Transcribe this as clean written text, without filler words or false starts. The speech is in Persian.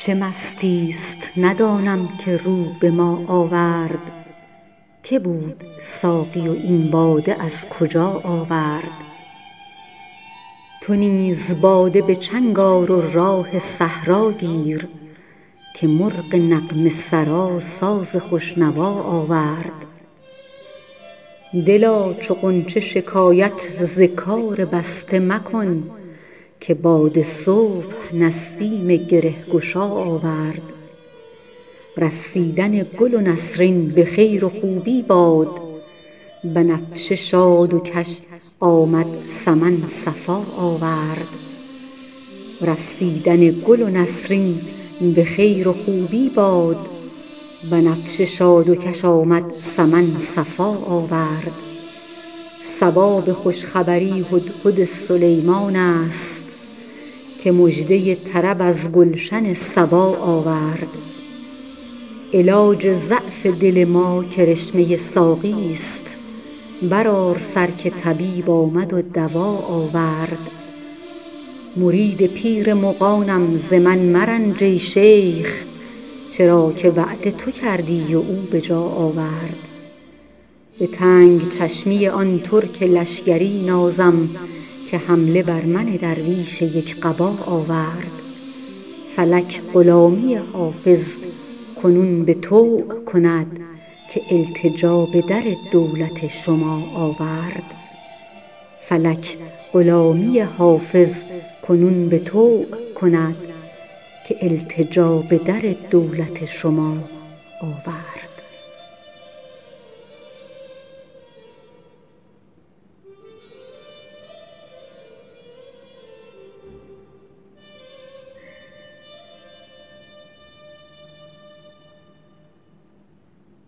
چه مستی ست ندانم که رو به ما آورد، که بود ساقی و این باده از کجا آورد. تو نیز باده به چنگ آر و راه صحرا گیر، که مرغ نغمه سرا ساز خوش نوا آورد. دلا چو غنچه شکایت ز کار بسته مکن، که باد صبح نسیم گره گشا آورد. رسیدن گل و نسرین به خیر و خوبی باد، بنفشه شاد و کش آمد سمن صفا آورد. رسیدن گل و نسرین به خیر و خوبی باد، بنفشه شاد و کش آمد سمن صفا آورد. صبا به خوش خبری هدهد سلیمان است، که مژده طرب از گلشن سبا آورد. علاج ضعف دل ما کرشمه ساقی است، برآر سر که طبیب آمد و دوا آورد. مرید پیر مغانم ز من مرنج ای شیخ، چرا که وعده تو کردی و او به جا آورد. به تنگ چشمی آن ترک لشکری نازم، که حمله بر من درویش یک قبا آورد. فلک غلامی حافظ کنون به طوع کند، که التجا به در دولت شما آورد. فلک غلامی حافظ کنون به طوع کند، که التجا به در دولت شما آورد.